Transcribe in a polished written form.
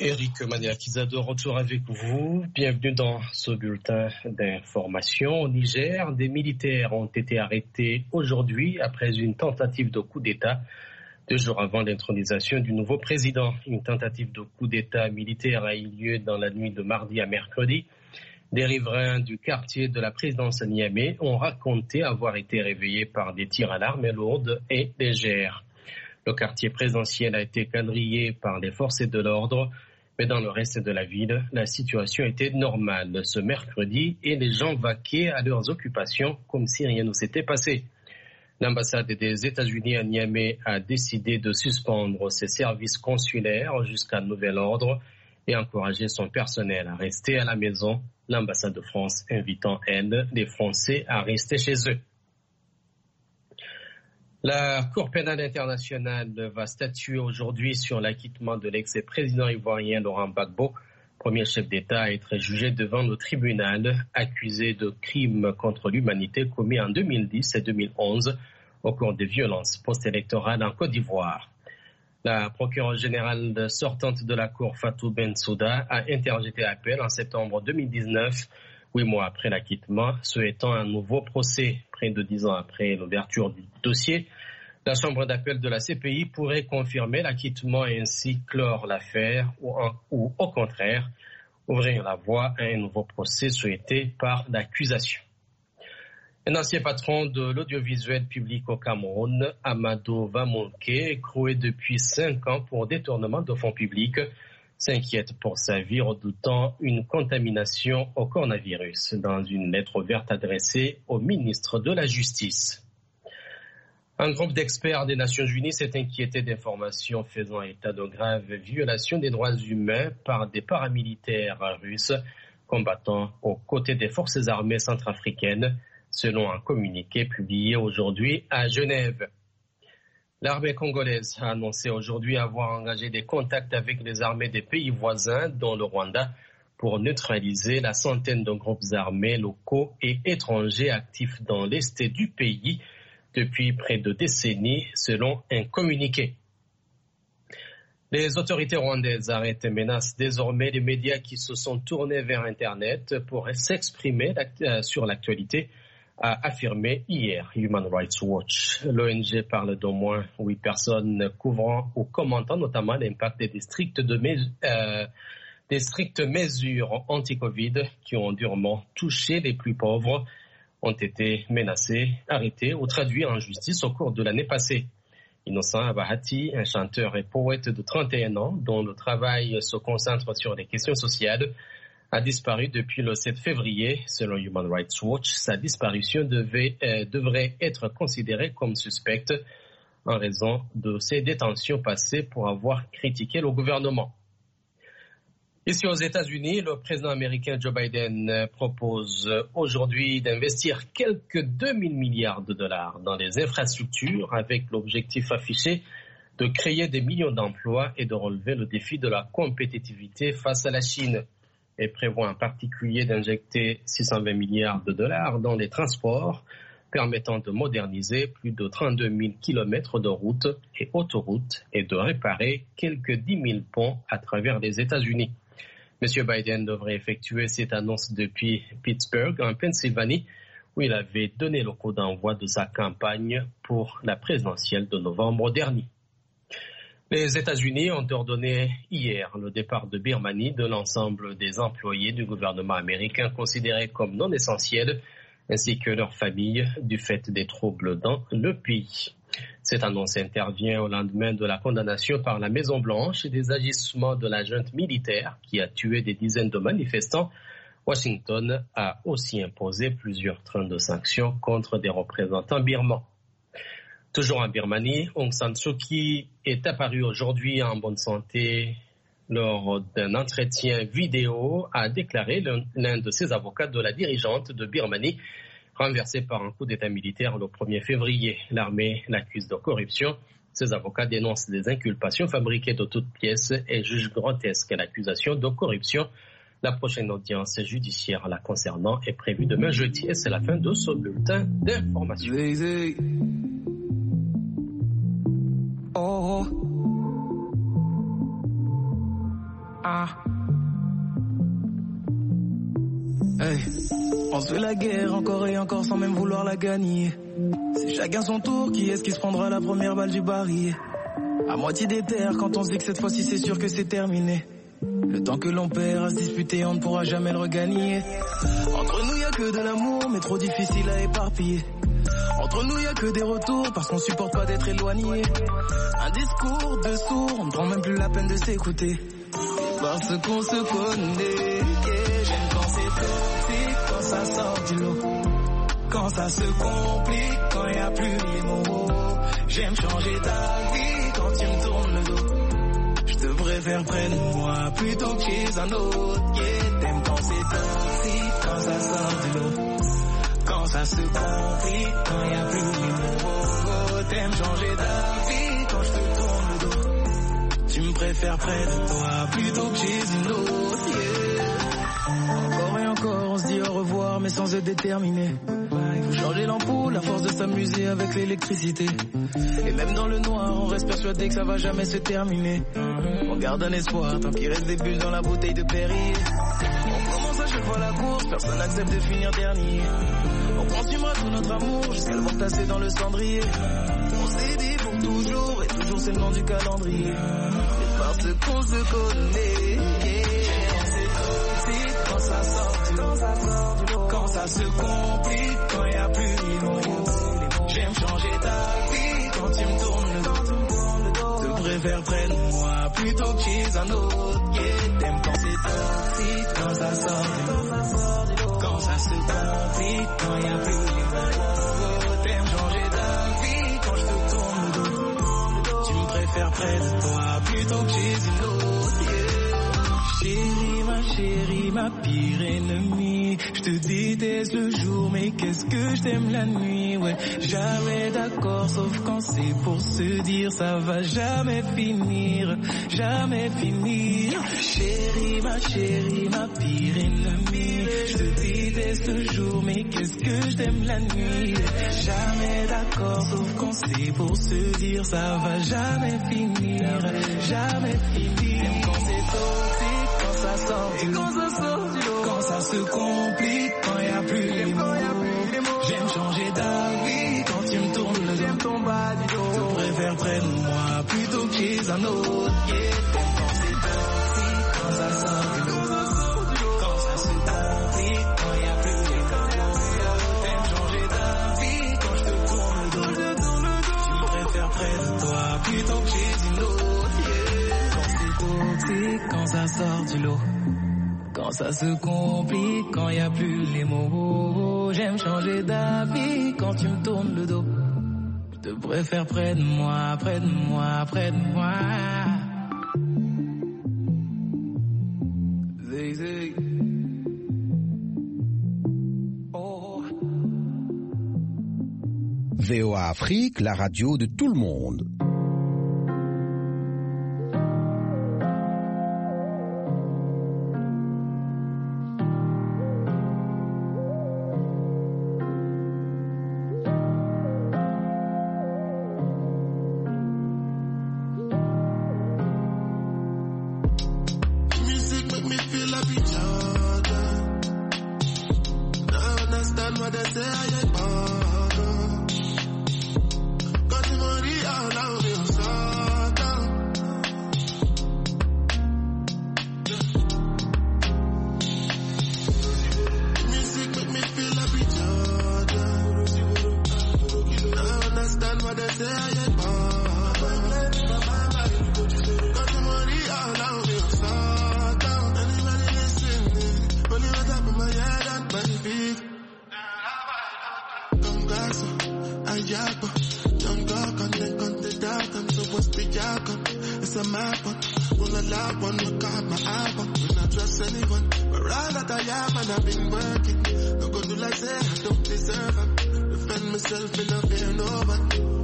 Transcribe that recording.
Eric Maniakiza de retour avec vous. Bienvenue dans ce bulletin d'information. Au Niger, des militaires ont été arrêtés aujourd'hui après une tentative de coup d'État 2 jours avant l'intronisation du nouveau président. Une tentative de coup d'État militaire a eu lieu dans la nuit de mardi à mercredi. Des riverains du quartier de la présidence à Niamey ont raconté avoir été réveillés par des tirs à l'arme lourde et légère. Le quartier présidentiel a été quadrillé par les forces de l'ordre, mais dans le reste de la ville, la situation était normale ce mercredi et les gens vaquaient à leurs occupations comme si rien ne s'était passé. L'ambassade des États-Unis à Niamey a décidé de suspendre ses services consulaires jusqu'à nouvel ordre et encourager son personnel à rester à la maison. L'ambassade de France invitant, elle, les Français à rester chez eux. La Cour pénale internationale va statuer aujourd'hui sur l'acquittement de l'ex-président ivoirien Laurent Gbagbo, premier chef d'État à être jugé devant le tribunal, accusé de crimes contre l'humanité commis en 2010 et 2011 au cours des violences post-électorales en Côte d'Ivoire. La procureure générale sortante de la Cour, Fatou Bensouda, a interjeté appel en septembre 2019, 8 mois après l'acquittement, souhaitant un nouveau procès. Près de 10 ans après l'ouverture du dossier, la Chambre d'appel de la CPI pourrait confirmer l'acquittement et ainsi clore l'affaire ou au contraire, ouvrir la voie à un nouveau procès souhaité par l'accusation. Un ancien patron de l'audiovisuel public au Cameroun, Amadou Vamonke, écroué depuis 5 ans pour détournement de fonds publics, s'inquiète pour sa vie, redoutant une contamination au coronavirus dans une lettre ouverte adressée au ministre de la Justice. Un groupe d'experts des Nations Unies s'est inquiété d'informations faisant état de graves violations des droits humains par des paramilitaires russes combattant aux côtés des forces armées centrafricaines, selon un communiqué publié aujourd'hui à Genève. L'armée congolaise a annoncé aujourd'hui avoir engagé des contacts avec les armées des pays voisins, dont le Rwanda, pour neutraliser la centaine de groupes armés locaux et étrangers actifs dans l'est du pays depuis près de décennies, selon un communiqué. Les autorités rwandaises arrêtent et menacent désormais les médias qui se sont tournés vers Internet pour s'exprimer sur l'actualité, a affirmé hier Human Rights Watch. L'ONG parle d'au moins 8 personnes couvrant ou commentant notamment l'impact des strictes mesures anti-Covid qui ont durement touché les plus pauvres, ont été menacés, arrêtés ou traduits en justice au cours de l'année passée. Innocent Abahati, un chanteur et poète de 31 ans dont le travail se concentre sur les questions sociales, a disparu depuis le 7 février. Selon Human Rights Watch, sa disparition devrait être considérée comme suspecte en raison de ses détentions passées pour avoir critiqué le gouvernement. Ici aux États-Unis, le président américain Joe Biden propose aujourd'hui d'investir quelques 2000 milliards de dollars dans les infrastructures avec l'objectif affiché de créer des millions d'emplois et de relever le défi de la compétitivité face à la Chine. Et prévoit en particulier d'injecter 620 milliards de dollars dans les transports, permettant de moderniser plus de 32 000 kilomètres de routes et autoroutes et de réparer quelques 10 000 ponts à travers les États-Unis. M. Biden devrait effectuer cette annonce depuis Pittsburgh, en Pennsylvanie, où il avait donné le coup d'envoi de sa campagne pour la présidentielle de novembre dernier. Les États-Unis ont ordonné hier le départ de Birmanie de l'ensemble des employés du gouvernement américain considérés comme non essentiels, ainsi que leurs familles, du fait des troubles dans le pays. Cette annonce intervient au lendemain de la condamnation par la Maison-Blanche des agissements de la junte militaire qui a tué des dizaines de manifestants. Washington a aussi imposé plusieurs trains de sanctions contre des représentants birmans. Toujours en Birmanie, Aung San Suu Kyi est apparue aujourd'hui en bonne santé lors d'un entretien vidéo, a déclaré l'un de ses avocats de la dirigeante de Birmanie, renversée par un coup d'État militaire le 1er février. L'armée l'accuse de corruption. Ses avocats dénoncent des inculpations fabriquées de toutes pièces et jugent grotesque l'accusation de corruption. La prochaine audience judiciaire la concernant est prévue demain jeudi et c'est la fin de ce bulletin d'information. Hey, on se fait la guerre encore et encore sans même vouloir la gagner. C'est chacun son tour, qui est-ce qui se prendra la première balle du barillet? À moitié des terres quand on se dit que cette fois-ci c'est sûr que c'est terminé. Le temps que l'on perd à se disputer, on ne pourra jamais le regagner. Entre nous y a que de l'amour, mais trop difficile à éparpiller. Entre nous y a que des retours, parce qu'on supporte pas d'être éloigné. Un discours de sourd, on ne prend même plus la peine de s'écouter. Parce qu'on se connaît. J'aime quand c'est toxique, quand ça sort du lot. Quand ça se complique, quand y a plus les mots. J'aime changer ta vie quand tu me tournes le dos. Je te préfère près de moi plutôt que chez un autre. Yeah, t'aimes quand c'est toxique, quand ça sort du lot. Quand ça se complique, quand y a plus les mots. T'aimes changer ta vie quand je te tourne le dos. Tu me préfères près de toi plutôt que chez une autre. Yeah. Encore et encore, on se dit au revoir mais sans être déterminé. Il faut changer l'ampoule, la force de s'amuser avec l'électricité. Et même dans le noir, on reste persuadé que ça va jamais se terminer. On garde un espoir tant qu'il reste des bulles dans la bouteille de Perrier. On commence à chaque fois la course, personne n'accepte de finir dernier. On consumera tout notre amour jusqu'à le voir tasser dans le cendrier. On s'est dit pour toujours, et toujours c'est le nom du calendrier. C'est parce qu'on se connaît. C'est toxique quand ça sort du lot. Quand ça se complique, quand y a plus les mots. J'aime changer ta vie quand tu me tournes le dos. Te préfère près de moi plutôt que chez un autre. Yeah, t'aimes quand c'est toxique, quand ça sort du lot. Quand ça se complique, quand y a plus les mots. T'aimes changer ta vie quand je te tourne le dos. Tu me préfères près de toi plutôt que chez une autre. Yeah. Chérie, ma pire ennemie. Je te déteste le jour, mais qu'est-ce que je t'aime la nuit. Ouais, jamais d'accord, sauf quand c'est pour se dire ça va jamais finir, jamais finir. Chérie, ma pire ennemie. Je te déteste le jour, mais qu'est-ce que je t'aime la nuit. Jamais d'accord, sauf quand c'est pour se dire ça va jamais finir, jamais finir. Quand c'est toxique, quand ça sort du lot. Quand ça se complique, quand y a plus les mots. J'aime changer ta vie quand tu me tournes le dos. Je préfère près de moi plutôt que chez un autre. Yeah, quand c'est toxique, quand ça sort du lot. Quand ça se complique, quand y a plus les mots. J'aime changer ta vie quand je te tourne le dos. Je préfère près de toi plutôt que chez une autre. Yeah, quand c'est toxique, quand ça sort du lot. Quand ça se complique, quand y a plus les mots. J'aime changer d'avis quand tu me tournes le dos. Je te préfère près de moi, près de moi, près de moi. Zig, zig. Oh. VOA Afrique, la radio de tout le monde. Myself in a fear no one.